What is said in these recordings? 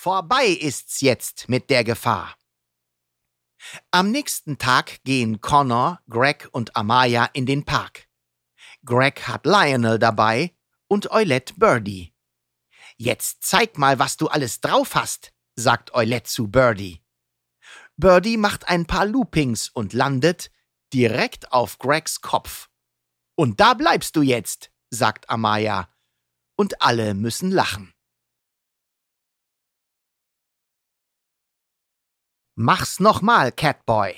Vorbei ist's jetzt mit der Gefahr. Am nächsten Tag gehen Connor, Greg und Amaya in den Park. Greg hat Lionel dabei und Eulette Birdie. »Jetzt zeig mal, was du alles drauf hast«, sagt Eulette zu Birdie. Birdie macht ein paar Loopings und landet direkt auf Gregs Kopf. »Und da bleibst du jetzt«, sagt Amaya. Und alle müssen lachen. »Mach's nochmal, Catboy.«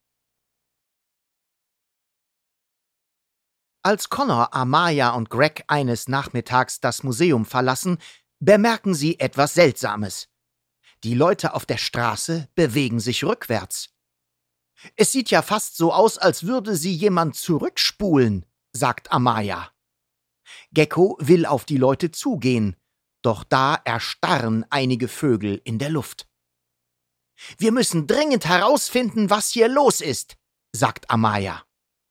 Als Connor, Amaya und Greg eines Nachmittags das Museum verlassen, bemerken sie etwas Seltsames. Die Leute auf der Straße bewegen sich rückwärts. »Es sieht ja fast so aus, als würde sie jemand zurückspulen«, sagt Amaya. Gecko will auf die Leute zugehen, doch da erstarren einige Vögel in der Luft. »Wir müssen dringend herausfinden, was hier los ist«, sagt Amaya.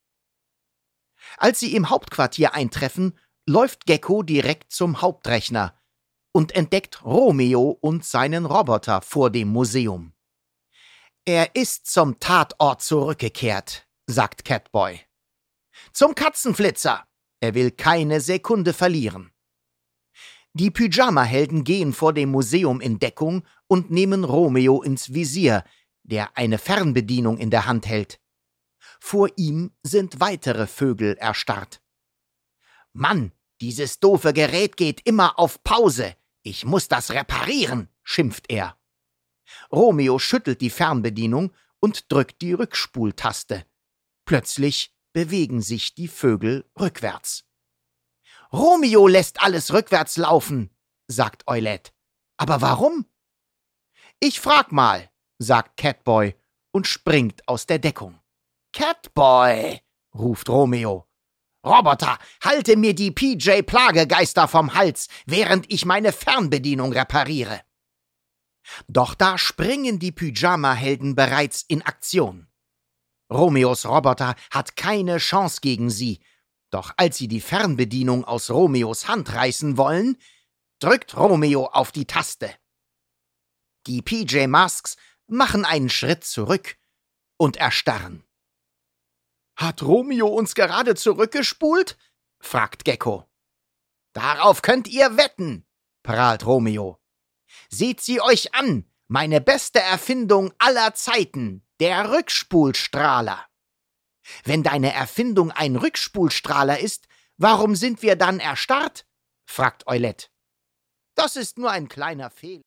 Als sie im Hauptquartier eintreffen, läuft Gecko direkt zum Hauptrechner und entdeckt Romeo und seinen Roboter vor dem Museum. »Er ist zum Tatort zurückgekehrt«, sagt Catboy. »Zum Katzenflitzer. Er will keine Sekunde verlieren.« Die Pyjama-Helden gehen vor dem Museum in Deckung und nehmen Romeo ins Visier, der eine Fernbedienung in der Hand hält. Vor ihm sind weitere Vögel erstarrt. »Mann, dieses doofe Gerät geht immer auf Pause. Ich muss das reparieren«, schimpft er. Romeo schüttelt die Fernbedienung und drückt die Rückspultaste. Plötzlich bewegen sich die Vögel rückwärts. »Romeo lässt alles rückwärts laufen«, sagt Eulette. »Aber warum?« »Ich frag mal«, sagt Catboy und springt aus der Deckung. »Catboy«, ruft Romeo. »Roboter, halte mir die PJ-Plagegeister vom Hals, während ich meine Fernbedienung repariere.« Doch da springen die Pyjama-Helden bereits in Aktion. Romeos Roboter hat keine Chance gegen sie, doch als sie die Fernbedienung aus Romeos Hand reißen wollen, drückt Romeo auf die Taste. Die PJ-Masks machen einen Schritt zurück und erstarren. »Hat Romeo uns gerade zurückgespult?« fragt Gecko. »Darauf könnt ihr wetten«, prahlt Romeo. »Seht sie euch an, meine beste Erfindung aller Zeiten, der Rückspulstrahler.« »Wenn deine Erfindung ein Rückspulstrahler ist, warum sind wir dann erstarrt?« fragt Eulette. »Das ist nur ein kleiner Fehler.«